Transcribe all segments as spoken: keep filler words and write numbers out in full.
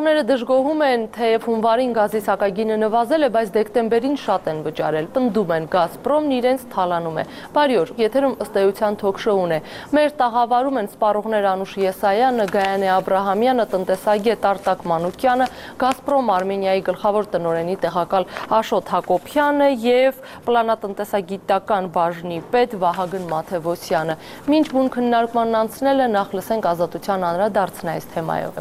Սպառողները դժգոհում են, թեև հունվարին գազի սակագինը նվազել է, բայց դեկտեմբերին շատ են վճարել։ Պնդում են, Գազպրոմն իրենց թալանում է։ Բարի օր, եթերում ըստ էության թոք-շոուն է։ Մեր տաղավարում են սպառողներ Անուշ Եսայանը, Գայանե Աբրահամյանը, տնտեսագետ Արտակ Մանուկյանը, Գազպրոմ Արմենիայի գլխավոր տնօրենի տեղակալ Աշոտ Հակոբյանը և պլանատնտեսագիտական բաժնի պետ Վահագն Մաթևոսյանը։ Մինչ բուն քննարկմանն անցնելը նախ լսենք Ազատության անդրադարձն այս թեմայով։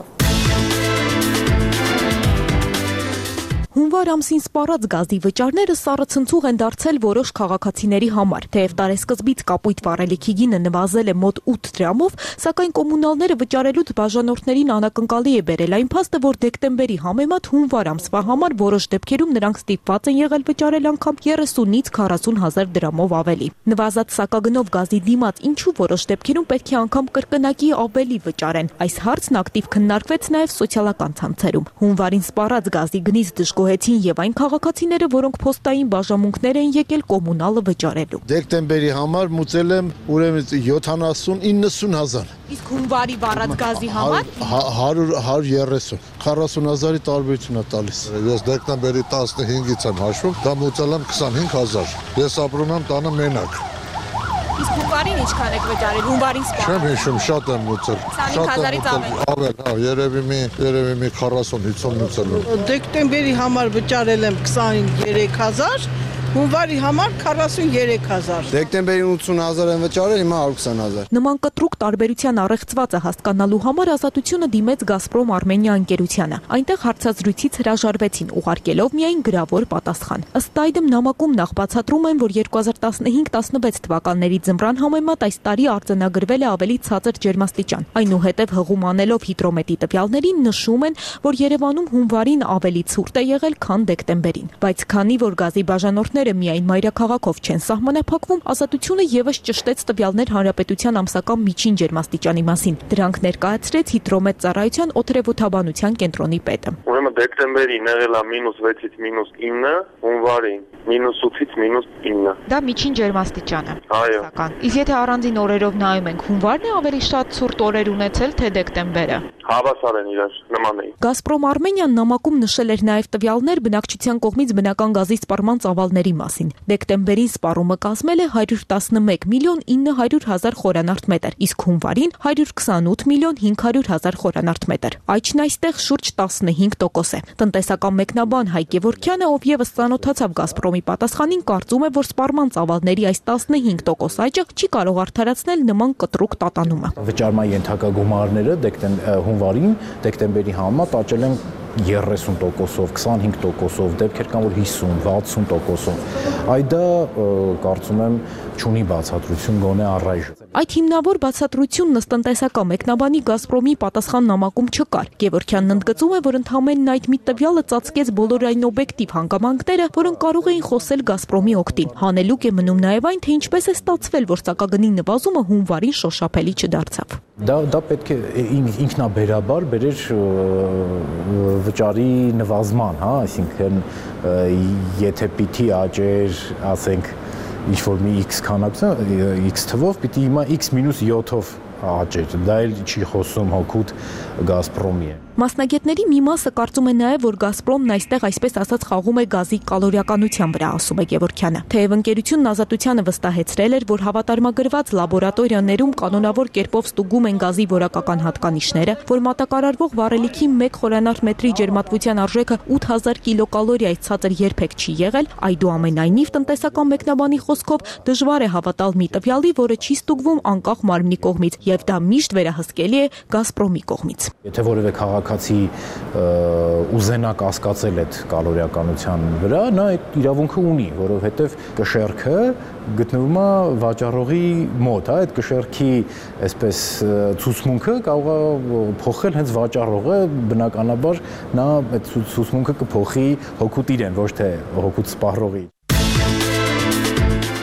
Հունվար ամսին սպառած գազի վճարները սառը ցնցուղ են դարձել որոշ քաղաքացիների համար, թեև տարեսկզբից կապույտ վառելիքի գինը նվազել է մոտ ութ դրամով, սակայն կոմունալները վճարելուց բաժանորդներին անակնկալի է բերել այն փաստը, որ դեկտեմբերի համեմատ հունվար ամսվա համար որոշ դեպքերում նրանք ստիպված են եղել վճարել անգամ երեսունից քառասուն հազար դրամով ավելի։ Նվազած սակագնով գազի դիմաց ինչու որոշ դեպքերում պետք է անգամ կրկնակի ավելի վճարեն։ Այս հարցն ակտիվ քննարկվեց նաև սոցիալական ցանցերում։ Հունվարին սպառած գազի գնից դժգոհեցին եւ այն քաղաքացիները, որոնք փոստային բաժանմունքներ են եկել կոմունալը վճարելու։ Դեկտեմբերի համար մուծել եմ ուրեմն յոթանասուն իննսուն հազար։ Իսկ հունվարի վառած գազի համար հարյուր հարյուր երեսուն քառասուն հազարի տարբերություն է տալիս։ Ես դեկտեմբերի տասնհինգից եմ հաշվում, դա մուծել եմ քսանհինգ հազար։ Ես ապրում եմ տանը մենակ։ Իսկ հունվարին ինչքան եք վճարել, հունվարին սպառած։ Չեմ հիշում, շատ եմ մուծել։ քսանհինգ հազարից ավել։ Ավել, հա, երևի մի երևի մի քառասուն հիսուն մուծել եմ։ Դեկտեմբերի համար վճարել եմ քսաներեք հազար, հունվարի համար քառասուն երեք հազար։ Դեկտեմբերի ութսուն հազար են վճարել, հիմա հարյուր քսան հազար։ Նման կտրուկ տարբերության առեղծվածը հասկանալու համար Ազատությունը դիմեց Գազպրոմ Արմենիա ընկերությանը։ Այնտեղ հարցազրույցից հրաժարվեցին, ուղարկելով միայն գրավոր պատասխան։ Ըստ այդմ նամակում նախ բացատրում են, որ երկու հազար տասնհինգ տասնվեց թվականների ձմռան համեմատ այս տարի արձանագրվել է ավելի ցածր ջերմաստիճան։ Այնուհետև հղում անելով հիդրոմետրի տվյալներին նշում են, որ Երևանում հունվարին ավելի ցուրտ է եղել, քան դեկտեմբերին։ Բայց քանի որ գազի բաժանորդները միայն մայրաքաղաքով չեն սահմանափակվում, Ազատությունը եւս ճշտեց տվյալներ Հանրապետության ամսական միջին ջերմաստիճանի մասին։ Դրանք ներկայացրեց հիդրոմետ ծառայության օդերևութաբանության կենտրոնի պետը։ Ուրեմն դեկտեմբերին եղել է մինուս վեցից մինուս ինը, հունվարին մինուս ութից մինուս ինը։ Դա միջին ջերմաստիճան է։ Այո։ Իսկ եթե առանձին օրերով նայում ենք, հունվարն է ավելի շատ ցուրտ օրեր ունեցել, թե դեկտեմբերը։ Հավասար են իրար, նման են։ Գազպրոմ Արմենիան նամակում նշել էր նաև տվյալներ բնակչության կողմից բնական գազի սպառման ծավալների մասին։ Դեկտեմբերին սպառումը կազմել է հարյուր տասնմեկ միլիոն ինը հարյուր հազար խորանարդ մետր, իսկ հունվարին հարյուր քսանութ միլիոն հինգ հարյուր հազար խորանարդ մետր։ Աճն այստեղ շուրջ տասնհինգ տոկոս է։ Տնտեսական մեկնաբան Հայկ Գևորգյանը, ով եւս ծանոթացավ Գազպրոմի պատասխանին, կարծում է, որ սպառման ծավալների այս տասնհինգ տոկոս աճը չի կարող արդարացնել նման կտրուկ տատանումը։ Վճարման ենթակա գումարները հունվարին դեկտեմբերի համեմատ աճել են երեսուն տոկոսով, քսանհինգ տոկոսով, դեպքեր կան, որ հիսուն, վաթսուն տոկոսով։ Այդ դա կարծում եմ չունի բացատրություն գոնե առայժմ։ Այդ հիմնավոր բացատրությունն ըստ տնտեսական մեկնաբանի Գազպրոմի պատասխան նամակում չկար։ Գևորգյանն ընդգծում է, որ ընդհանրեն այդ մի տվյալը ծածկեց բոլոր այն օբյեկտիվ հանգամանքները, որոնք կարող էին խոսել Գազպրոմի օգտին։ Հանելուկ է մնում նաև այն, թե ինչպես է ստացվել, որ սակագնի նվազումը հունվարին շոշափելի չդարձավ։ Դա դա պետք է ինքնաբերաբար բերեր վճարի նվազման, հա, այսինքն եթե պիտի աճեր, ասենք, ինչ-որ մի X քանակությամբ, X թվով, պիտի հիմա X մինուս յոթով աճեր, դա էլ չի խոսում հօգուտ Գազպրոմի է։ Մասնագետների մի մասը կարծում է նաև, որ Գազպրոմն այստեղ այսպես ասած խաղում է գազի կալորիականության վրա, ասում է Գևորգյանը։ Թեև ընկերությունն Ազատությանը վստահեցրել էր, որ հավատարմագրված լաբորատորիաներում կանոնավոր կերպով ստուգում են գազի որակական հատկանիշները, որ մատակարարվող վառելիքի մեկ խորանարդ մետրի ջերմատվության արժեքը ութ հազար կիլոկալորիայից ցածր երբեք չի եղել, այդուամենայնիվ տնտեսական մեկնաբանի խոսքով դժվար է հավատալ մի տվյալի, որը չի ստուգվում անկախ մարմնի կողմից, եւ դա միշտ վերահսկելի է Գազպրոմի կողմից։ Եթե որևէ քաղաքացի ուզենա կասկածել այդ կալորիականության վրա, նա այդ իրավունքը ունի, որովհետև կշեռքը գտնվում է վաճառողի մոտ, հա, այդ կշեռքի այսպես ցուցմունքը կարող է փոխել հենց վաճառողը, բնականաբար նա այդ ցուցմունքը կփոխի հօգուտ իրեն, ոչ թե հօգուտ սպառողի։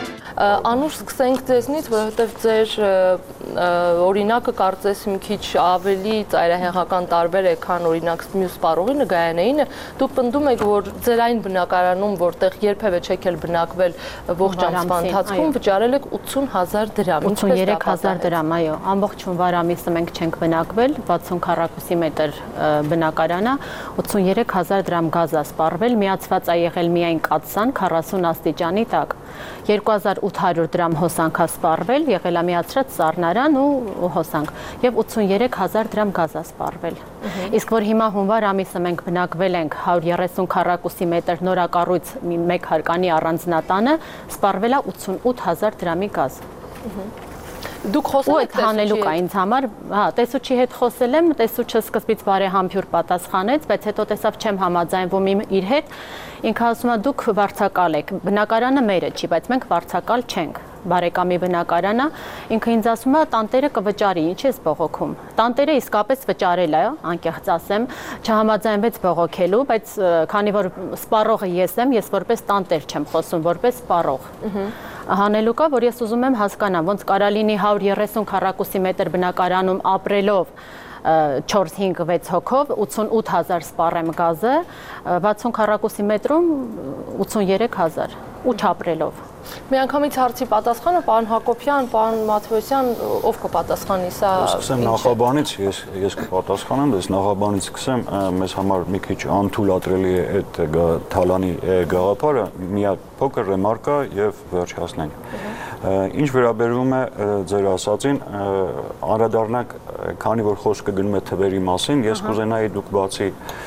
Անուշ սկսենք ձեզնից, որովհետև ձեր օրինակը կարծես մի քիչ ավելի ծայրահեղական տարբեր է, քան օրինակ մյուս սպառողի Նգայանեինը, դուք պնդում եք, որ ձեր այն բնակարանում, որտեղ երբևէ չեք էլ բնակվել ողջ ամսվա ընթացքում, վճարել եք ութսուն հազար դրամ։ ութսուներեք հազար դրամ, այո, ամբողջ հունվար ամիսը մենք չենք բնակվել, վաթսուն քառակուսի մետր բնակարանը, ութսուներեք հազար դրամ գազ է սպառվել, միացված է եղել միայն կաթսան քառասուն աստիճանի տակ։ երկու հազար ութ հարյուր դրամ հոսանք է սպառվել, եղել է միացրած սառնարան ու հոսանք, եւ ութսուներեք հազար դրամ գազ է սպառվել։ Իսկ որ հիմա հունվար ամիսը մենք բնակվել ենք հարյուր երեսուն քառակուսի մետր նորակառույց մեկ հարկանի առանձնատանը, սպառվել է ութսունութ հազար դրամի գազ։ Դուք խոսել եք հանելուկ է ինձ համար, հա, տեսուչի հետ խոսել եմ, տեսուչը սկզբից բարեհամբույր պատասխանեց, բայց հետո տեսավ չեմ համաձայնվում իր հետ, ինքը ասում է դուք վարձակալ եք, բնակարանը մերը չի, բայց մենք վարձակալ չենք, բարեկամի բնակարանը, ինքը ինձ ասում է տանտերը կվճարի, ինչ ես բողոքում։ Տանտերը իսկապես վճարել է, անկեղծ ասեմ, չհամաձայնվեց բողոքելու, բայց քանի որ սպառողը ես եմ, ես որպես տանտեր չեմ խոսում, որպես սպառող։ Հանելուկա, որ ես ուզում եմ հասկանամ, ոնց կարա լինի հարյուր երեսուն քառակուսի մետր բնակարանում ապրելով չորս հինգ վեց հոգով ութսունութ հազար սպառեմ գազը, վաթսուն քառակուսի մետրում ութսուներեք հազար ու չապրելով։ Միանգամից հարցի պատասխանը, պարոն Հակոբյան, պարոն Մաթեոսյան, ով կպատասխանի, սա Սկսեմ նախաբանից, ես ես կպատասխանեմ, ես նախաբանից սկսեմ, մեզ համար մի քիչ անթույլատրելի է այդ թալանի գաղափարը, մի հատ փոքր ռեմարկա եւ վերջացնենք։ Ինչ վերաբերվում է ձեր ասածին, անդրադառնանք, քանի որ խոսքը գնում է թվերի մասին, ես կուզենայի դուք բացի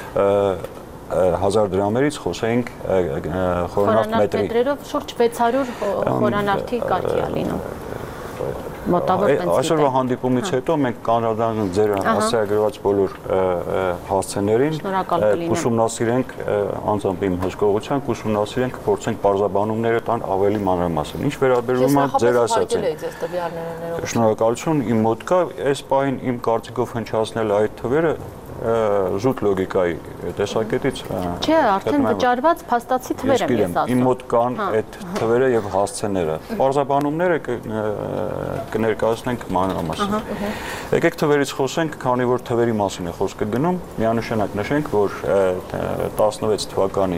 հազար դրամերից խոսեինք խորանարդ մետրի։ Մետրերով շուրջ վեց հարյուր խորանարդի կարգի է լինում։ Մոտավոր պենսի։ Այսօրվա հանդիպումից հետո մենք կանրադառնանք ձեր հասցեագրված բոլոր հասցեներին, ուսումնասիրենք անձամբ իմ հսկողությամբ, ուսումնասիրենք, փորձենք բարձաբանումները տան ավելի մանրամասն։ Ինչ վերաբերում է ձեր ասածին։ Շնորհակալություն, իմ մոտ կա, այս պահին իմ կարծիքով հնչացնել այդ թվերը զուտ լոգիկայի տեսակետից Չէ, արդեն վճարված փաստացի թվեր եմ ես ասում։ Իմ մոտ կան այդ թվերը եւ հասցեները։ Բարձաբանումները կներկայացնենք մանրամասն։ Եկեք թվերից խոսենք, քանի որ թվերի մասին է խոսքը գնում, միանշանակ նշենք, որ տասնվեց թվականի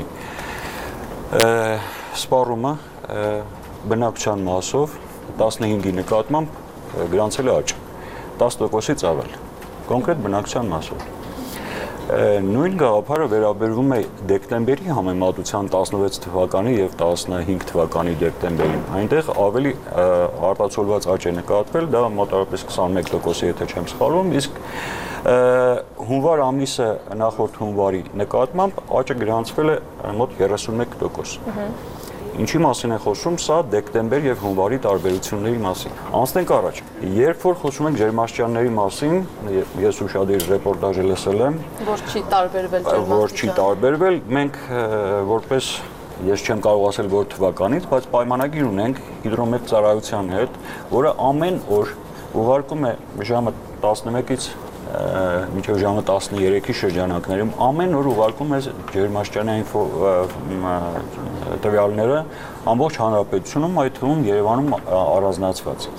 սպառումը բնակչության մասով տասնհինգի նկատմամբ գրանցել է աճ, տասը տոկոսից ավել, կոնկրետ բնակչության մասով։ Նույն գաղափարը վերաբերվում է դեկտեմբերի համեմատության տասնվեց թվականի եւ տասնհինգ թվականի դեկտեմբերին։ Այնտեղ ավելի արտացոլված աճ է նկատվել, դա մոտավորապես քսանմեկ տոկոսի եթե չեմ սխալվում, իսկ հունվար ամիսը նախորդ հունվարի նկատմամբ աճը գրանցվել է մոտ երեսունմեկ տոկոս։ Ինչի մասին է խոսում, սա դեկտեմբեր եւ հունվարի տարբերությունների մասին։ Անցնենք առաջ։ Երբ որ խոսում ենք ջերմաստիճանների մասին, ես ուշադիր ռեպորտաժը լսել եմ, որ չի տարբերվել ջերմաստիճանը։ Որ չի տարբերվել, մենք որպես ես չեմ կարող ասել որ թվականից, բայց պայմանագիր ունենք հիդրոմետ ծառայության հետ, որը ամեն օր ուղարկում է ժամը տասնմեկից մինչև ժամը տասներեքի շրջանակներում ամեն օր ուղարկում է ջերմաստիճանային տվյալները ամբողջ հանրապետությունում, այդ թվում Երևանում առանձնացված։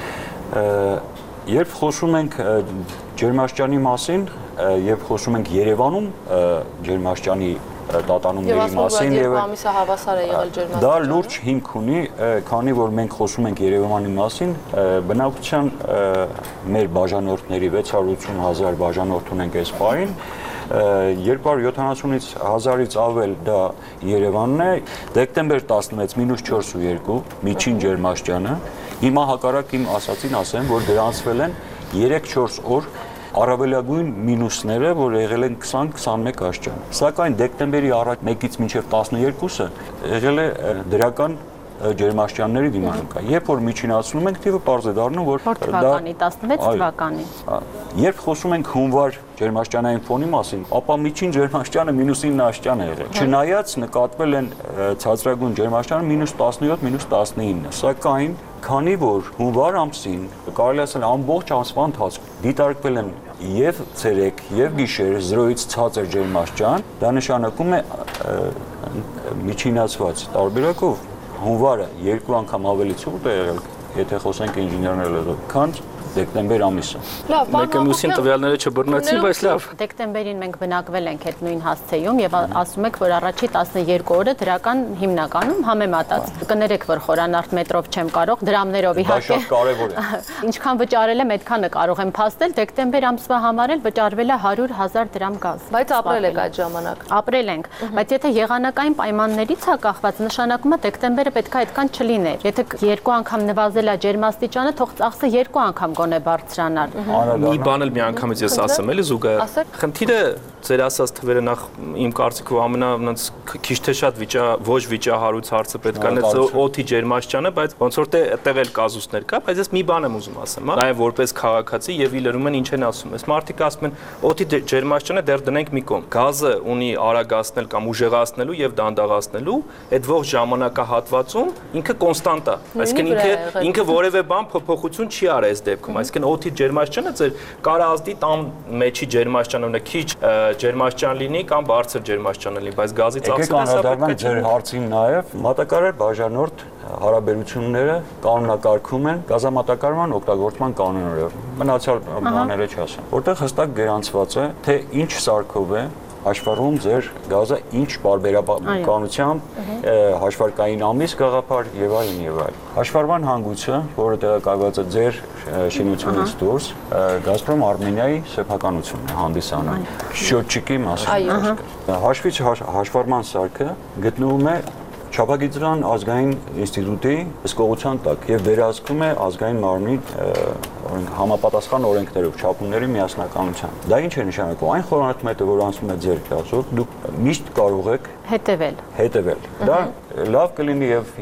Երբ խոսում ենք ջերմաստիճանի մասին, երբ խոսում ենք Երևանում ջերմաստիճանի տատանումների մասին եւ ամիսը հավասար է եղել ջերմաստիճանը։ Դա լուրջ հիմք ունի, քանի որ մենք խոսում ենք Երևանի մասին, բնակչության մեր բաժանորդների վեց հարյուր ութսուն հազար բաժանորդ ունենք այս պահին, երկու հարյուր յոթանասունից հազարից ավել դա Երևանն է, դեկտեմբեր տասնվեց մինուս չորսունյոթ միջին ջերմաստիճանը, հիմա հակառակ իմ ասածին ասեմ, որ գրանցվել են երեք-չորս օր առավելագույն մինուսները, որ եղել են քսան քսանմեկ աստիճան։ Սակայն դեկտեմբերի առաջ մեկից մինչև տասներկուսը եղել է դրական ջերմաստիճանների դիմանկա։ Երբ որ միջինացնում ենք, թիվը պարզ է դառնում, որ թվականի տասնվեց թվականի։ Երբ խոսում ենք հունվար ջերմաստիճանային ֆոնի մասին, ապա միջին ջերմաստիճանը մինուս ինը աստիճան է եղել։ Չնայած նկատվել են ցածրագույն ջերմաստիճանը մինուս տասնյոթ, մինուս տասնինը, սակայն քանի որ հունվար ամսին կարելի ասել ամբողջ ամսվա ընթացքում դիտարկվել են եւ ցերեկ եւ գիշեր զրոյից ցածր ջերմաստիճան, դա նշանակում է միջինացված տարբերակով հունվարը երկու անգամ ավելի ցուրտ է եղել, եթե խոսենք ինժեներների, քան դեկտեմբեր ամիսը։ Լավ, մեկը մյուսին տվյալները չբռնեցին, բայց լավ։ Դեկտեմբերին մենք բնակվել ենք այդ նույն հասցեում եւ ասում եք, որ առաջի տասներկու օրը դրական հիմնականում համեմատած։ Կներեք, որ խորանարդ մետրով չեմ կարող, դրամներով իհարկե։ Դա շատ կարևոր է։ Ինչքան վճարել եմ, այդքանը կարող եմ փաստել, դեկտեմբեր ամսվա համար էլ վճարվել է հարյուր հազար դրամ գազ։ Բայց ապրել եք այդ ժամանակ։ Ապրել ենք, բայց եթե եղանակային պայմաններից է կախված, նշանակում է դեկտեմբերը պետք է այդքան չլիներ։ Եթե երկու անգամ նվազել է ջերմաստիճանը, թող ծախսը երկու անգամ գոնե բարձրանալ։ Մի բան էլ միանգամից ես ասեմ, էլի զուգահեռ։ Խնդիրը ձեր ասած թվերը նախ իմ կարծիքով ամենա ոնց քիչ թե շատ վիճա ոչ վիճահարույց հարցը պետք է նայել օդի ջերմաստիճանը, բայց ոնց որ թե այդտեղ էլ կազուսներ կա, բայց ես մի բան եմ ուզում ասեմ, հա, նաև որպես քաղաքացի եւ իլերում են ինչ են ասում։ Այս մարդիկ ասում են օդի ջերմաստիճանը դեռ դնենք մի կողմ։ Գազը ունի արագացնել կամ ուժեղացնելու եւ դանդաղացնելու, այդ ողջ ժամանակահատվածում ինքը կոնստանտ է։ Այսինքն ինքը ինքը որևէ բան փոփոխություն չի արել այս դեպքում։ Այսինքն օդի ջերմաստիճանը ձեր կարազդի տան մեջի ջերմաստիճանը քիչ ջերմաստիճան լինի կամ բարձր ջերմաստիճան լինի, բայց գազի ծախսերը սա պետք է ձեր հարցին նաև մատակարար բաժանորդ հարաբերությունները կանոնակարգում են գազամատակարարման օգտագործման կանոններով։ Մնացյալ բաները չասեմ, որտեղ հստակ գրանցված է, թե ինչ սարքով է հաշվառում ձեր գազը ինչ պարբերականությամբ, հաշվարկային ամիս գաղափար եւ այլն եւ այլն։ Հաշվառման հանգույցը, որը տեղակայված է ձեր շինությունից դուրս, Գազպրոմ Արմենիայի սեփականությունն է հանդիսանում։ Շյոթչիկի մասին։ Հաշվիչ հաշվառման սարքը գտնվում է Չափագիտության ազգային ինստիտուտի հսկողության տակ եւ վերահսկվում է ազգային մարմնի համապատասխան օրենքներով չափումների միասնականությամբ։ Դա ինչ է նշանակում։ Այն խորանարդմետը, որ անցնում է ձեր գազով, դուք միշտ կարող եք հետևել։ Հետևել։ Դա լավ կլինի եւ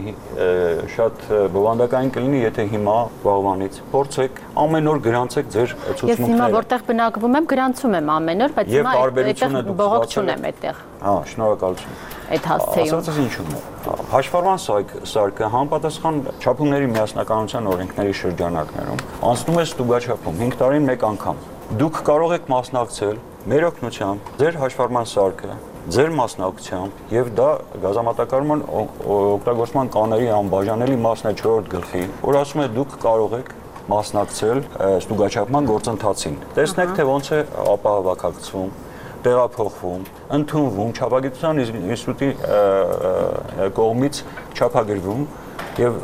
շատ բովանդակային կլինի, եթե հիմա վաղվանից փորձեք ամեն օր գրանցեք ձեր ցուցմունքները։ Ես հիմա որտեղ բնակվում եմ, գրանցում եմ ամեն օր, բայց հիմա այդտեղ բողոք չունեմ այդտեղ։ Հա, շնորհակալություն։ Այդ հասցեում։ Ասածս ինչու՞մ է։ Հաշվառման սարքը համապատասխան չափումների միասնականության օրենքների շրջանակներում անցնում է ստուգաչափում հինգ տարին մեկ անգամ։ Դուք կարող եք մասնակցել մեր օգնությամբ ձեր հաշվառման սարքը ձեր մասնակցությամբ եւ դա գազամատակարարման օգտագործման կանոնների անբաժանելի մասն է չորրորդ գլխի, որ ասում է դուք կարող եք մասնակցել ստուգաչափման գործընթացին։ Տեսնեք, թե ոնց է ապահովակացվում, տեղափոխվում, ընդունվում, չափագիտության ինստիտուտի կողմից չափագրվում եւ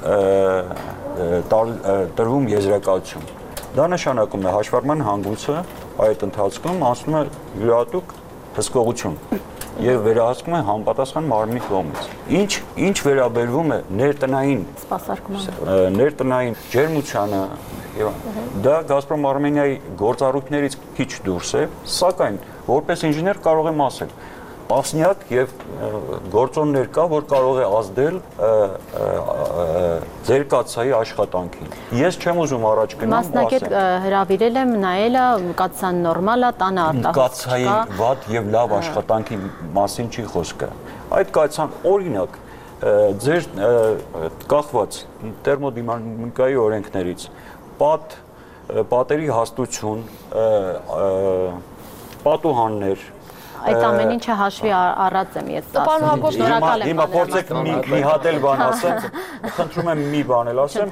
տրվում եզրակացություն։ Դա նշանակում է հաշվառման հանգույցը այդ ընթացքում անցնում է յուրահատուկ հսկողություն եւ վերահսկվում է համապատասխան մարմնի կողմից։ Ինչ ինչ վերաբերվում է ներտնային սպասարկմանը, ներտնային ջերմությանը եւ դա Գազպրոմ Արմենիայի գործառույթներից քիչ դուրս է, սակայն որպես ինժեներ կարող եմ ասել, տասնյակ եւ գործոններ կա, որ կարող է ազդել ձեր կացայի աշխատանքին։ Ես չեմ ուզում առաջ գնամ, մասնակետ հրավիրել եմ, նայել է, կացան նորմալ է, տանը արտահասք կացայի վատ եւ լավ աշխատանքի մասին չի խոսքը։ Այդ կացան օրինակ ձեր կախված տերմոդինամիկայի օրենքներից պատ պատերի հաստություն, պատուհաններ Այդ ամեն ինչը հաշվի առած եմ ես ասում։ Շնորհակալ եմ։ Հիմա փորձեք մի հատ էլ բան ասեմ, խնդրում եմ մի բան էլ ասեմ։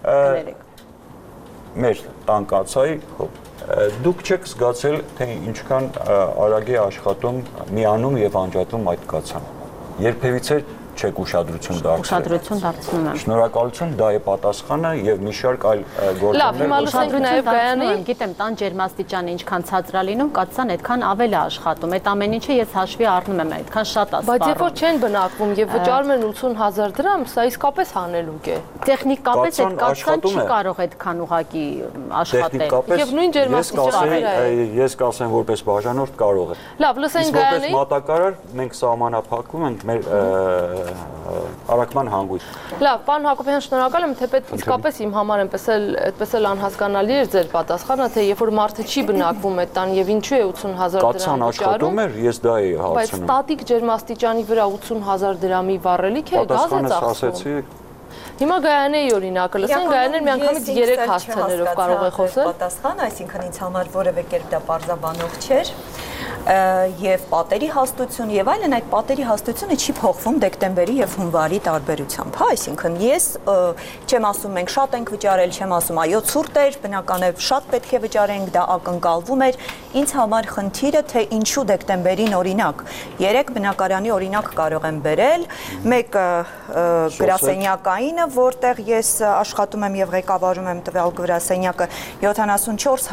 Մեր տան կացայի դուք չեք զգացել, թե ինչքան արագ է աշխատում, միանում եւ անջատում այդ կացան։ Երբևիցե չեք ուշադրություն դարձրել։ Ուշադրություն դարձնում եմ։ Շնորհակալություն, դա է պատասխանը եւ մի շարք այլ գործոններ։ Լավ, նաեւ Գայանի, գիտեմ, տան ջերմաստիճանը ինչքան ցածր է լինում, կացան այդքան ավել է աշխատում։ Այդ ամեն ինչը ես հաշվի առնում եմ, այդքան շատ է սպառում։ Բայց երբ որ չեն բնակվում եւ վճարում են ութսուն հազար դրամ, սա իսկապես հանելուկ է։ Տեխնիկապես այդ կացան չի կարող այդքան ուղակի աշխատել։ Եվ նույն ջերմաստիճանը ես կասեմ, որպես բաժանորդ կարող է։ Լավ, լսենք Գայանի։ Որպես մատակարար մենք սահմանափակվում ենք մեր արակման հանգույց։ Լավ, պարոն Հակոբյան, շնորհակալ եմ, թեպետ իսկապես իմ համար այնպես էլ այդպես էլ անհասկանալի էր ձեր պատասխանը, թե երբ որ մարդը չի բնակվում այդ տան եւ ինչու է ութսուն հազար դրամ աշխատում էր, ես դա էի հարցնում։ Բայց ստատիկ ջերմաստիճանի վրա ութսուն հազար դրամի վառելիք է, գազ է ծախսում։ Հիմա Գայանեի օրինակը լսենք, Գայանեն միանգամից երեք հասցեներով կարող է խոսել։ Պատասխան, այսինքն ինձ համար որևէ կերպ դա պարզաբանող չէր։ եւ պատերի հաստություն եւ այլն, այդ պատերի հաստությունը չի փոխվում դեկտեմբերի եւ հունվարի տարբերությամբ, հա, այսինքն ես չեմ ասում մենք շատ ենք վճարել, չեմ ասում այո ցուրտ էր, բնական է շատ պետք է վճարենք, դա ակնկալվում էր, ինձ համար խնդիրը թե ինչու դեկտեմբերին օրինակ, երեք բնակարանի օրինակ կարող եմ բերել, մեկը գրասենյակայինը, որտեղ ես աշխատում եմ եւ ղեկավարում եմ տվյալ գրասենյակը յոթանասունչորս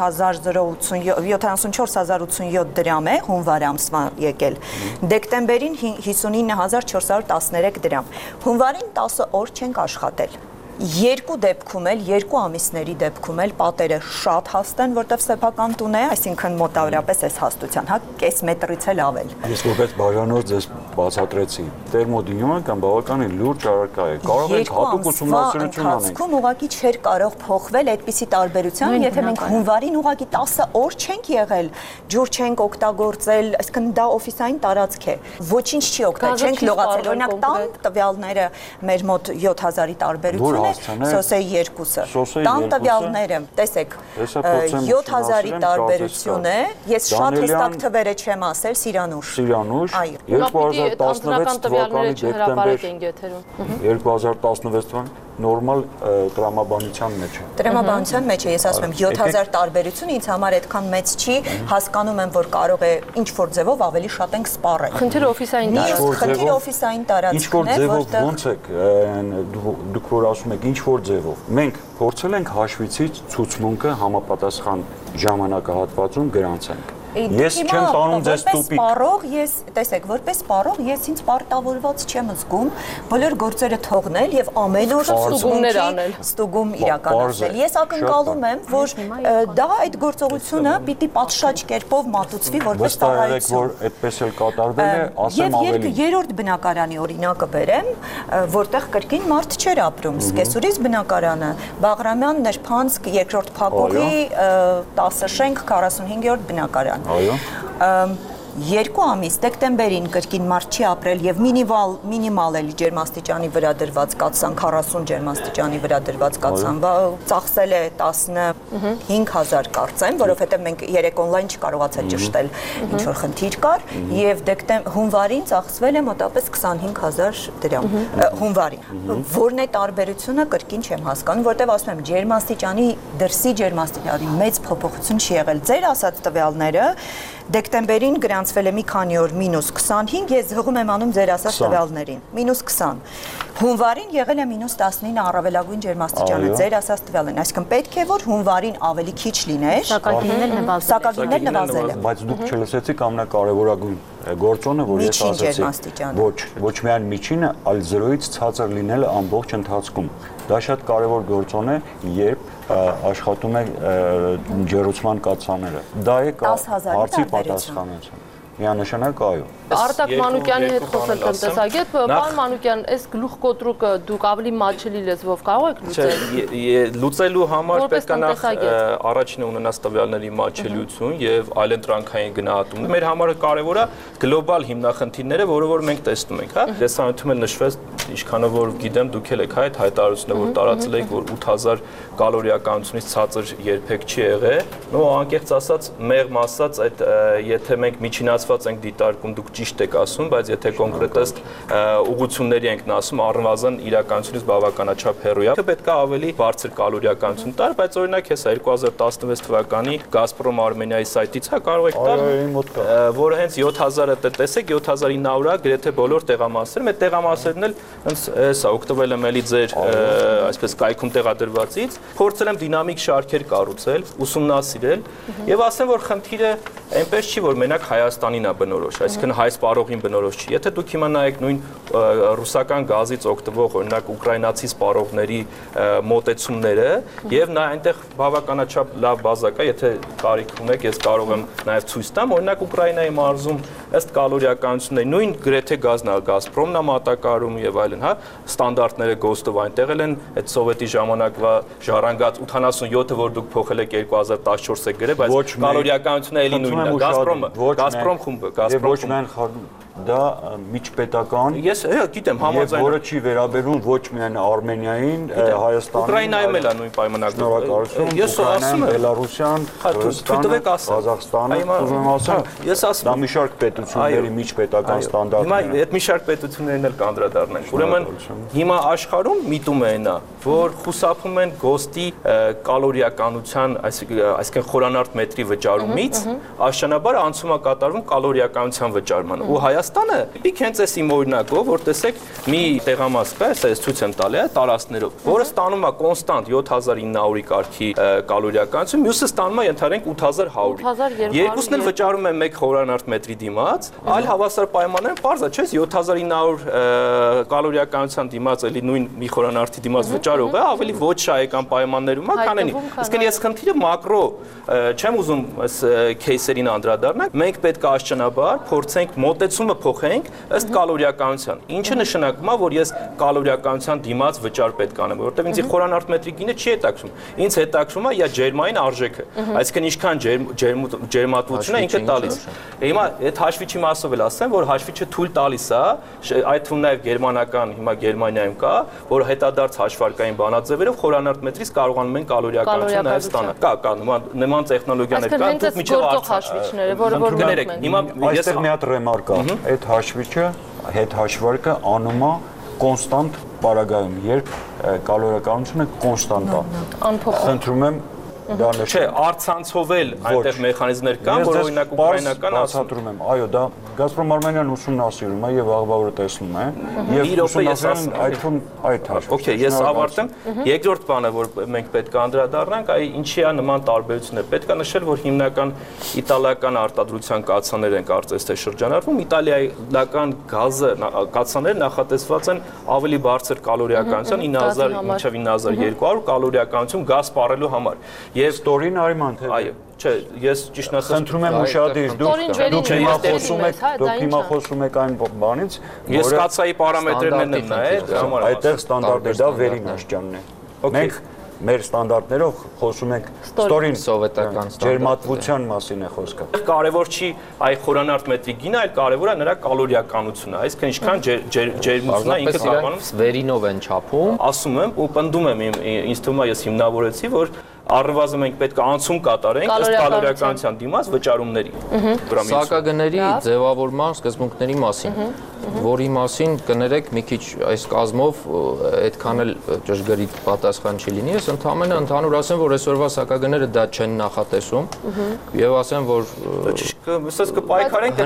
հազար ութսունյոթ դրամ է հունվար ամսվա եկել, դեկտեմբերին հիսունինը հազար չորս հարյուր տասներեք դրամ, հունվարին տասը օր չենք աշխատել, երկու դեպքում էլ, երկու ամիսների դեպքում էլ պատերը շատ հաստ են, որտեղ սեփական տուն է, այսինքն մոտավորապես այս հաստության, հա, կես մետրից էլ ավել։ Ես որպես բաժանող ձեզ բացատրեցի, տերմոդինյումը կամ բավականին լուրջ առարկա է, կարող ենք հատուկ ուսումնասիրություն անենք։ Երկու ամսվա ընթացքում ուղղակի չէր կարող փոխվել այդպիսի տարբերությամբ, եթե մենք հունվարին ուղղակի տասը օր չենք եղել, ջուր չենք օգտագործել, այսինքն դա օֆիսային տարածք է, ոչինչ չի օգտագործել, չենք լողացել, օրինակ տան տվյալները մեր մոտ յոթ հազարի տարբերություն է, Սոսեի երկուսը, տան տվյալները, տեսեք, յոթ հազարի տարբերություն է, ես շատ հստակ թվերը չեմ ասել, Սիրանուշ։ Սիրանուշ, երկու հազար տասնվեց թվականի դեկտեմբեր, երկու հազար տասնվեց թվականի նորմալ տրամաբանության մեջ է։ Տրամաբանության մեջ է, ես ասում եմ յոթ հազար տարբերություն ինձ համար այդքան մեծ չի, հասկանում եմ, որ կարող է ինչ-որ ձևով ավելի շատ ենք սպառել։ Խնդիրը օֆիսային խնդիրը օֆիսային տարածքն է, որտեղ ոնց եք դուք որ ասում եք ինչ-որ ձևով։ Մենք փորձել ենք հաշվիցից ցուցմունքը համապատասխան ժամանակահատվածում գրանցենք։ Ես չեմ տանում ձեզ տուպիկ։ Սպառող ես, տեսեք, որպես սպառող ես ինձ պարտավորված չեմ զգում բոլոր գործերը թողնել եւ ամեն օր ստուգումներ անել, ստուգում իրականացնել։ Ես ակնկալում եմ, որ դա այդ գործողությունը պիտի պատշաճ կերպով մատուցվի որպես տարածություն։ Որ այդպես էլ կատարվել է, ասեմ ավելի։ Եվ երրորդ բնակարանի օրինակը բերեմ, որտեղ կրկին մարդ չէր ապրում։ Սկեսուրից բնակարանը, Բաղրամյան, Նրբանցք, երկրորդ Փակողի, տասը շենք, քառասունհինգերորդ բնակարան։ Այո։ Երկու ամիս դեկտեմբերին կրկին մարդ չի ապրել եւ մինիմալ մինիմալ էլի ջերմաստիճանի վրա դրված կացան քառասուն ջերմաստիճանի վրա դրված կացան, ծախսել է տասնհինգ հազար կարծեմ, որովհետեւ մենք երեք օնլայն չկարողացա ճշտել ինչ որ խնդիր կար եւ դեկտեմբեր հունվարին ծախսվել է մոտավորապես քսանհինգ հազար դրամ հունվարին։ Որն է տարբերությունը կրկին չեմ հասկանում, որտեւ ասում եմ ջերմաստիճանի դրսի ջերմաստիճանի մեծ փոփոխություն չի եղել։ Ձեր ասած տվյալները դեկտեմբերին գրանցվել է մի քանի օր մինուս քսանհինգ, ես հղում եմ անում ձեր ասած տվյալներին, մինուս քսան։ Հունվարին եղել է մինուս տասնինը առավելագույն ջերմաստիճանը, ձեր ասած տվյալն, այսինքն պետք է որ հունվարին ավելի քիչ լիներ, սակագիններ նվազել են։ Բայց դուք չլսեցիք ամենակարևորագույն գործոնը, որ ես ասացի, ոչ, ոչ միայն միջինը, այլ զրոյից ցածր լինելը ամբողջ ընթացքում։ Դա շատ կարևոր գործոն է, երբ աշխատում է ջերուցման կաթսաները։ Դա է հարցի պատասխանատվություն։ Միանշանակ այո։ Արտակ Մանուկյանի հետ խոսել տնտեսագետ, պարոն Մանուկյան, այս գլուխկոտրուկը դուք ավելի մատչելի լեզվով կարող եք լուծել։ Լուծելու համար պետք է նախ առաջինը ունենաս տվյալների մատչելիություն եւ այլընտրանքային գնահատում։ Մեր համար կարեւոր է գլոբալ հիմնախնդիրները, որը որ մենք տեսնում ենք, հա։ Դեսանյութում էլ նշվեց, ինչքանով որ գիտեմ, դուք էլ եք այդ հայտարարությունը, որ տարածել եք, որ ութ հազար կալորիականությունից ցածր երբեք չի եղել։ Նո անկեղծ ասած, մեղմ ասած, այդ եթե մենք միջինացված ենք դիտարկում, դուք ճիշտ եք ասում, բայց եթե կոնկրետ ուղղությունների ենք ասում, առնվազն իրականությունից բավականաչափ հեռու է։ Պետք է ավելի բարձր կալորիականություն տար, բայց օրինակ հեսա երկու հազար տասնվեց թվականի Գազպրոմ Արմենիայի սայթից հա կարող եք տալ, որ հենց յոթ հազարը տեսեք, յոթ հազար ինը հարյուրը գրեթե բոլոր տեղամասերում, այդ տեղամասերն էլ հենց հեսա օգտվել եմ էլի ձեր այսպես կայքում տեղադրվածից, փորձել եմ դինամիկ շարքեր կառուցել, ուսումնասիրել եւ ասեմ, որ խնդիրը այնպես չի, որ մենակ Հայաստանին է բնորոշ, այսինքն հայ սպառողին բնորոշ չի։ Եթե դուք հիմա նայեք նույն ռուսական գազից օգտվող, օրինակ ուկրաինացի սպառողների մոտեցումները, եւ նա այնտեղ բավականաչափ լավ բազա կա, եթե կարիք ունեք, ես կարող եմ նաեւ ցույց տամ, օրինակ Ուկրաինայի մարզում ըստ կալորիականությունների նույն գրեթե գազն է, Գազպրոմն է մատակարարում եւ այլն, հա, ստանդարտները գոստով այնտեղ էլ են, այդ սովետի ժամանակվա ժառանգած ութանասունյոթը, որ դուք փոխել եք երկու հազար տասնչորս եք գրել, բայց կալորիականությունը էլի նույնն է, Գազպրոմը, Գազպրոմ խումբը, Գազպրոմ խումբը։ դա միջպետական Ես գիտեմ համաձայն որը չի վերաբերում ոչ միայն Արմենիային, Հայաստանին, Ուկրաինայում էլ է նույն պայմանագրում։ Ես ասում եմ Բելարուսյան, Ռուսաստանը, Ղազախստանը, ուզում եմ ասեմ, ես ասում դա մի շարք պետությունների միջպետական ստանդարտներ են։ Հիմա այդ մի շարք պետություններն էլ կանդրադառնանք։ Ուրեմն հիմա աշխարհում միտումը է նա, որ խուսափում են ԳՕՍՏ-ի կալորիականության, այսինքն խորանարդ մետրի վճարումից, աշնանաբար անցում է կատարվում կալորիականության վճարման։ Ու Հայաստանը պիկ հենց էս իմ օրինակով, որ տեսեք մի տեղամաս կա, ես ցույց եմ տալի, տարածքներով, որը ստանում է կոնստանտ յոթ հազար ինը հարյուր կարգի կալորիականություն, մյուսը ստանում է ընդհանրեն ութ հազար հարյուր։ Երկուսն էլ վճարում են մեկ խորանարդ մետրի դիմաց, այլ հավասար պայմաններում պարզ է, չէ՞, յոթ հազար ինը հարյուր կալորիականության դիմաց էլի նույն մի խորանարդի դիմաց վճարող է, ավելի ոչ շահեկան պայմաններում է, քան այնի։ Իսկ ես խնդիրը մակրո չեմ ուզում այս քեյսերին անդրադառնալ, մենք պետք է աշճանաբար փորձենք մոտեցումը փոխենք ըստ կալորիականության։ Ինչը նշանակում է, որ ես կալորիականության դիմաց վճար պետք անեմ, որովհետև ինձ խորանարդ մետրի գինը չի հետաքրում։ Ինձ հետաքրում է իա ջերմային արժեքը, այսինքն ինչքան ջերմատվություն է ինքը տալիս։ Հիմա այդ հաշվիչի մասով էլ ասեմ, որ հաշվիչը թույլ տալիս է, այդ թվում նաև գերմանական, հիմա Գերմանիայում կա, որ հետադարձ հաշվարկային բանաձևերով խորանարդ մետրից կարողանում են կալորիականություն նաև ստանալ։ Կա, կա, նման տեխնոլոգիաներ կան, դուք միջև հաշվիչները, որը որ գներեք։ Հիմա այստեղ մի հատ ռեմարկ է, այդ հաշվիչը, հետ հաշվարկը անում է կոնստանտ պարագայում, երբ կալորիականությունը կոնստանտ է։ Անփոխ։ Խնդրում եմ դա չէ, առցանցով էլ այնտեղ մեխանիզմներ կան, որ օրինակ ուկրաինական ասում եմ, այո, դա Գազպրոմ Արմենիան ուսումնասիրում է եւ աղբավորը տեսնում է եւ ուսումնասիրում այդ թվում այդ հաշվը։ Okay, ես ավարտեմ։ Երկրորդ բանը, որ մենք պետք է անդրադառնանք, այ ինչի է նման տարբերությունները։ Պետք է նշել, որ հիմնական իտալիական արտադրության կաթսաներ են կարծես թե շրջանառվում, իտալիական գազը կաթսաները նախատեսված են ավելի բարձր կալորիականության ինը հազար մինչև ինը հազար երկու հարյուր կալորիականություն գազ սպառելու համար։ Եվ ստորին արիման թե այո, չէ, ես ճիշտ ասած խնդրում եմ ուշադիր, դուք հիմա խոսում եք, դուք հիմա խոսում եք այն բանից, ես կացայի պարամետրերն եմ նայել, այդտեղ ստանդարտը դա վերին աշճանն է։ Մենք մեր ստանդարտներով խոսում ենք ստորին սովետական ջերմատվության մասին է խոսքը։ Կարևոր չի այ խորանարդ մետրի գինը, այլ կարևոր է նրա կալորիականությունը, այսինքն ինչքան ջերմությունն է ինքը կարողանում վերինով են չափում։ Ասում եմ ու պնդում եմ ինձ թվում է ես հիմնավորեցի, որ առնվազն մենք պետք է անցում կատարենք ըստ կալորիականության դիմաց վճարումների։ Սակագների ձևավորման սկզբունքների մասին, որի մասին կներեք մի քիչ այս կազմով այդքան էլ ճշգրիտ պատասխան չի լինի, ես ընդհանրապես ընդհանուր ասեմ, որ այսօրվա սակագները դա չեն նախատեսում եւ ասեմ, որ ըստ կպայքարենք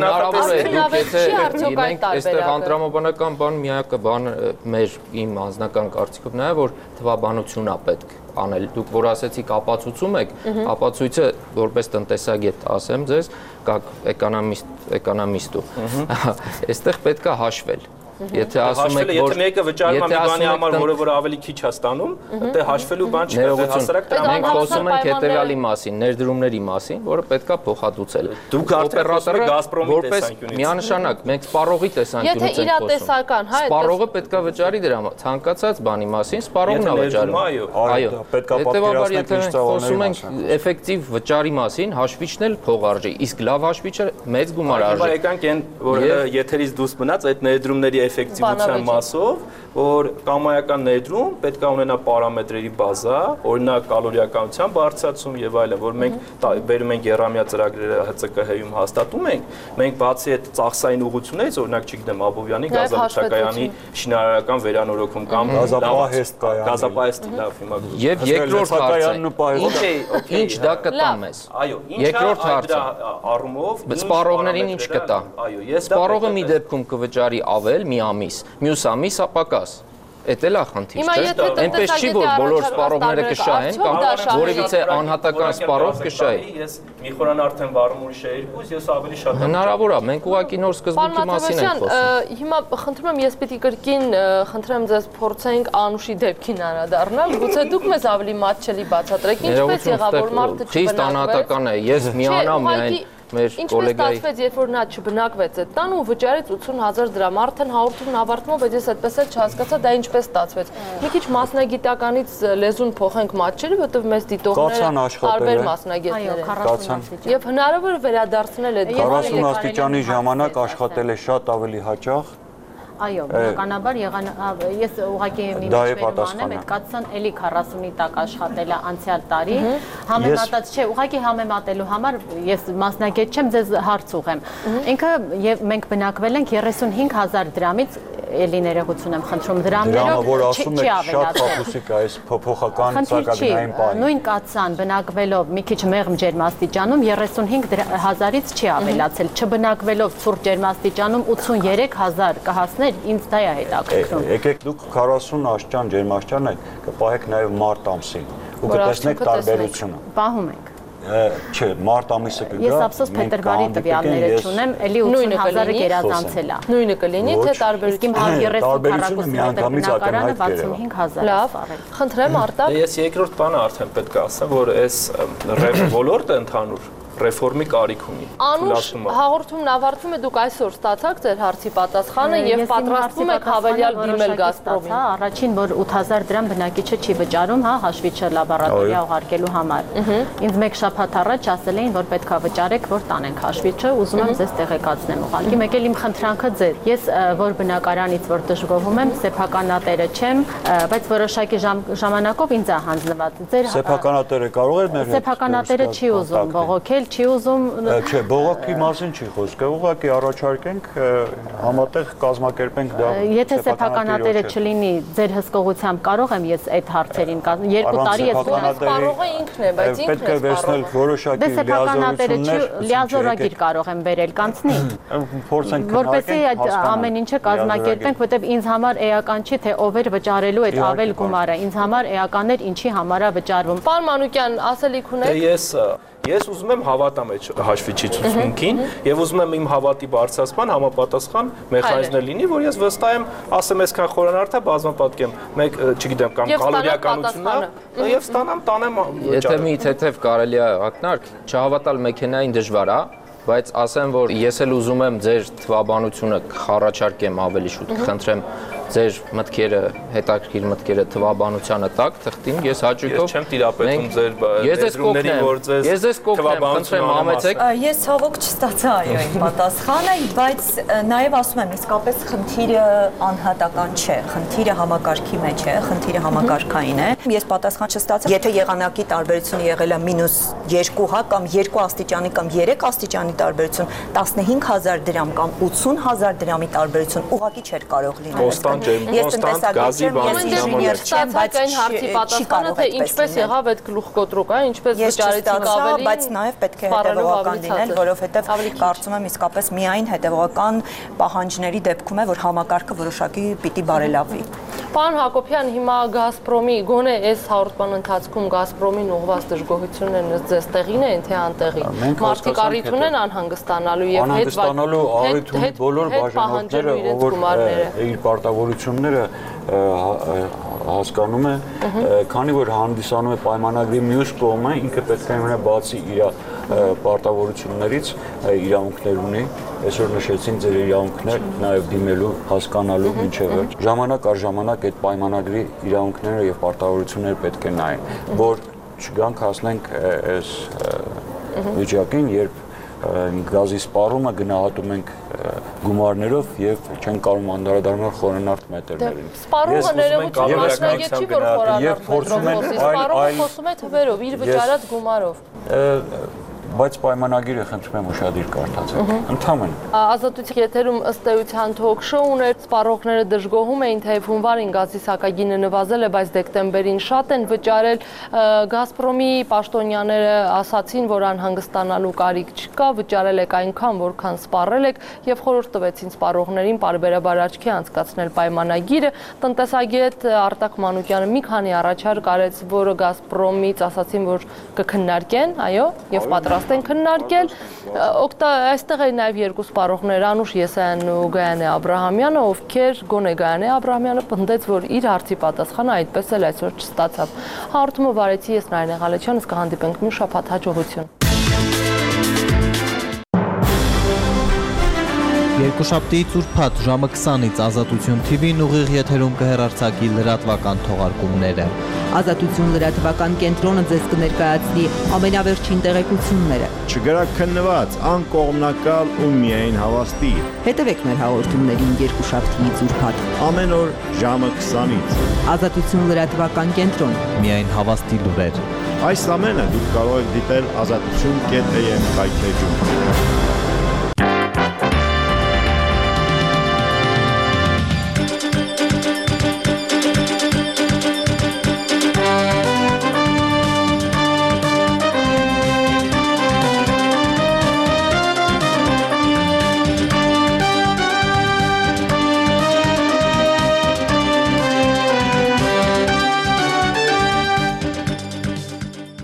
նախատեսել դուք այստեղ անդրամաբանական բան միակը բան մեր իմ անձնական կարծիքով նա է, որ թվաբանությունն է պետք անել։ Դուք որ ասեցիք ապացուցում եք, ապացույցը որպես տնտեսագետ ասեմ ձեզ, կաք էկոնոմիստ, էկոնոմիստու։ Այստեղ պետք է հաշվել։ Եթե ասում եք, որ եթե մեկը վճարում է մի բանի համար, որը որ ավելի քիչ է ստանում, դե հաշվելու բան չի, դե հասարակ դրա մենք խոսում ենք հետեւյալի մասին, ներդրումների մասին, որը պետքա փոխհատուցել։ Դուք արդեն խոսում եք Գազպրոմի տեսանկյունից։ Միանշանակ, մենք սպառողի տեսանկյունից ենք խոսում։ Եթե իրատեսական, հա, սպառողը պետքա վճարի դրա ցանկացած բանի մասին, սպառողն է վճարում։ Այո, պետքա պատկերացնենք ինչ ծավալների խոսում ենք էֆեկտիվ վճարի մասին, հաշվիչն էլ փողարժի, իսկ լավ հաշվիչը մեծ գումար արժի։ Բայց եկանք այն, որ եթերից դուրս մնաց այդ ներդրումների էֆեկտիվության մասով, որ կամայական ներդրում պետք է ունենա պարամետրերի բազա, օրինակ կալորիականության բարձրացում եւ այլն, որ մենք բերում ենք երամյա ծրագրերը Հ Ց Կ Հ-ում հաստատում ենք, մենք բացի այդ ծախսային ուղղություններից, օրինակ չգիտեմ Աբովյանի գազամշակայանի շինարարական վերանորոգում կամ գազապահեստ կայանի, գազապահեստ լավ հիմա եւ երկրորդ հարցը ինչ դա կտա մեզ։ Այո, երկրորդ հարցը առումով սպառողներին ինչ կտա։ Այո, ես սպառողը մի դեպքում կվճարի ավել մի ամիս, մյուս ամիս ապակաս։ Էդ էլ է խնդիր, չէ՞։ Այնպես չի, որ բոլոր սպառողները կշահեն կամ որևիցե անհատական սպառող կշահի։ Ես մի խորան արդեն վառում ուրիշ երկուս, ես ավելի շատ եմ։ Հնարավոր է, մենք ուղղակի նոր սկզբունքի մասին ենք խոսում։ Հիմա խնդրում եմ, ես պիտի կրկին խնդրեմ ձեզ փորձենք Անուշի դեպքին անդրադառնալ, գուցե դուք մեզ ավելի մատչելի բացատրեք, ինչպես եղավ, որ մարդը չբնակվեց։ Խիստ անհատական է, ես միանամ միայն մեր Ինչպես գոլեգայի ստացվեց, երբ որ նա չբնակվեց այդ տան ու վճարեց ութսուն հազար դրամ, արդեն հաղորդումն ավարտվում, բայց ես այդպես էլ չհասկացա դա ինչպես ստացվեց։ Մի քիչ մասնագիտականից լեզուն փոխենք մատչելի, որովհետև մեզ դիտողները տարբեր մասնագետներ են։ Եվ հնարավոր վերադարձնել այդ քառասուն աստիճանի ժամանակ աշխատել է շատ ավելի հաճախ։ Այո, բնականաբար եղան ես ուղղակի մի միջվերում անեմ, այդ կացան էլի քառասունի տակ աշխատել է անցյալ տարի, համեմատած չէ, ուղղակի համեմատելու համար ես մասնագետ չեմ, ձեզ հարց ուղեմ։ Ինքը եւ մենք բնակվել ենք երեսունհինգ հազար դրամից էլի ներողություն եմ խնդրում դրամներով չի ավելացել։ Փոփոխական սակագնային պահի։ Նույն կացան բնակվելով մի քիչ մեղմ ջերմաստիճանում երեսունհինգ հազարից չի ավելացել, չբնակվելով ցուրտ ջերմաստիճանում ութսուներեք հազար կհասներ, ինձ դա է հետաքրքրում։ Եկեք դուք քառասուն աստիճան ջերմաստիճան եք, կպահեք նաև մարտ ամսին ու կտեսնեք տարբերությունը։ Պահում ենք։ Չէ, մարտ ամիսը կգա։ Ես ափսոս փետրվարի տվյալները չունեմ, էլի ութսուն հազարը գերազանցել է։ Նույնը կլինի, թե տարբերությունը երեսուն քառակուսի բնակարանը վաթսունհինգ հազար է սպառել։ Խնդրեմ Արտակ։ Ես երկրորդ բանը արդեն պետք է ասեմ, որ այս ոլորտը ընդհանուր ռեֆորմի կարիք ունի։ Անուշ հաղորդումն ավարտվում է, դուք այսօր ստացաք ձեր հարցի պատասխանը եւ պատրաստվում եք հավելյալ դիմել Գազպրոմին։ Առաջին, որ ութ հազար դրամ բնակիչը չի վճարում, հա, հաշվիչը լաբորատորիա ուղարկելու համար։ Ինձ մեկ շաբաթ առաջ ասել էին, որ պետքա վճարեք, որ տանենք հաշվիչը, ուզում եմ ձեզ տեղեկացնեմ ուղղակի։ Մեկ էլ իմ խնդրանքը ձեր։ Ես որ բնակարանից որ դժգոհում եմ, սեփականատերը չեմ, բայց որոշակի ժամանակով ինձ է հանձնված։ Ձեր սեփականատերը կարող է մեր հետ։ Սեփականատերը չի ուզում բողոքել, չի ուզում Չէ, բողոքի մասին չի խոսքը, ուղղակի առաջարկենք համատեղ կազմակերպենք դա։ Եթե սեփականատերը չլինի, ձեր հսկողությամբ կարող եմ ես այդ հարցերին երկու տարի ես սպառողը ինքն է, բայց ինքն է պետք է վերցնել որոշակի լիազորություններ, լիազորագիր կարող եմ բերել, կանցնի։ Փորձենք որպեսզի այդ ամեն ինչը կազմակերպենք, որտեղ ինձ համար էական չի, թե ով էր վճարելու այդ ավել գումարը, ինձ համար էականն էր ինչի համար է վճարվում։ Պարոն Մանուկյան, ասելիք ունեք։ Ես Ես ուզում եմ հավատամ այդ հաշվիչի ցուցմունքին եւ ուզում եմ իմ հավատի բարձրացման համապատասխան մեխանիզմներ լինի, որ ես վստահ եմ, ասեմ այսքան խորանարդ է, բազմապատկեմ, մեկ, չգիտեմ, կամ կալորիականությունն եւ ստանամ, տանեմ։ Եթե մի թեթև կարելի է ակնարկ, չհավատալ մեքենային դժվար է, բայց ասեմ, որ ես էլ ուզում եմ ձեր թվաբանությունը խառաչարկեմ ավելի շուտ, կխնդրեմ ձեր մտքերը, հետաքրքիր մտքերը թվաբանությանը տակ թղթին, ես հաճույքով չեմ տիրապետում ձեր ներդրումներին, որ ձեզ ես ձեզ կօգնեմ, խնդրեմ համեցեք։ Ես ցավոք չստացա այո իմ պատասխանը, բայց նաև ասում եմ, իսկապես խնդիրը անհատական չէ, խնդիրը համակարգի մեջ է, խնդիրը համակարգային է։ Ես պատասխան չստացա, եթե եղանակի տարբերությունը եղել է մինուս երկու հա կամ երկու աստիճանի կամ երեք աստիճանի տարբերություն, տասնհինգ հազար դրամ կամ ութսուն հազար դրամի տարբերություն ուղղակի չէր կարող լինել։ Ես տնտեսագետ չեմ, ես ինժեներ չեմ, բայց այն հարցի պատասխանը թե ինչպես եղավ այդ գլուխկոտրուկը, ինչպես վճարեցիք ավելի, բայց նաև պետք է հետևողական լինել, որովհետև կարծում եմ իսկապես միայն հետևողական պահանջների դեպքում է, որ համակարգը որոշակի պիտի բարելավվի։ Պարոն Հակոբյան, հիմա Գազպրոմի գոնե այս հաղորդման ընթացքում Գազպրոմին ուղղված դժգոհություններն ըստ տեղին են, թե անտեղի։ Մարդիկ առիթ ունեն անհանգստանալու եւ հետ առիթ ունի բոլոր բաժանորդները, որ իր պարտավորությունները հասկանում է, քանի որ հանդիսանում է պայմանագրի մյուս կողմը, ինքը պետք է ունենա բացի իր պարտավորություններից իրավունքներ ունի, այսօր նշեցին ձեր իրավունքներ, նաև դիմելու, հասկանալու մինչև վերջ։ Ժամանակ առ ժամանակ այդ պայմանագրի իրավունքները եւ պարտավորությունները պետք է նայեն, որ չգանք հասնենք այս վիճակին, երբ գազի սպառումը գնահատում ենք գումարներով եւ չեն կարող անդրադառնալ խորանարդ մետերներին։ Սպառումը ներողություն մասնագետ չի, որ խորանարդ մետրով խոսի, սպառումը խոսում է թվերով, իր վճարած գումարով։ Բայց պայմանագիրը խնդրում եմ ուշադիր կարդացեք։ Ընդհանրապես Ազատության եթերում ըստ էության թոք-շոուն էր, սպառողները դժգոհում էին, թե հունվարին գազի սակագինը նվազել է, բայց դեկտեմբերին շատ են վճարել։ Գազպրոմի պաշտոնյաները ասացին, որ անհանգստանալու կարիք չկա, վճարել եք այնքան, որքան սպառել եք, եւ խորհուրդ տվեցին սպառողներին պարբերաբար աչքի անցկացնել պայմանագիրը։ Տնտեսագետ Արտակ Մանուկյանը մի քանի առաջարկ արեց, որը Գազպրոմից ասացին, որ կքննարկեն, այո, եւ պատրաստ են քննարկել, օգտա այստեղ է նաև երկու սպառողներ, Անուշ Եսայանն ու Գայանե Աբրահամյանը, ովքեր գոնե Գայանե Աբրահամյանը պնդեց, որ իր հարցի պատասխանը այդպես էլ այսօր չստացավ։ Հաղորդումը վարեցի ես Նարինե Ղալեչյանը, կհանդիպենք մի շաբաթ, հաջողություն։ Երկուշաբթիից ուրբաթ ժամը քսանից Ազատություն թի վին ուղիղ եթերում կհեռարձակի լրատվական թողարկումները։ Ազատություն լրատվական կենտրոնը ձեզ կներկայացնի ամենավերջին տեղեկությունները։ Չգրակ քննված, անկողմնակալ ու միայն հավաստի։ Հետևեք մեր հաղորդումներին երկուշաբթիից ուրբաթ ամեն օր ժամը քսանից։ Ազատություն լրատվական կենտրոն, միայն հավաստի լուրեր։ Այս ամենը դուք կարող եք դիտել ազատություն կետ էմ կայքեջում։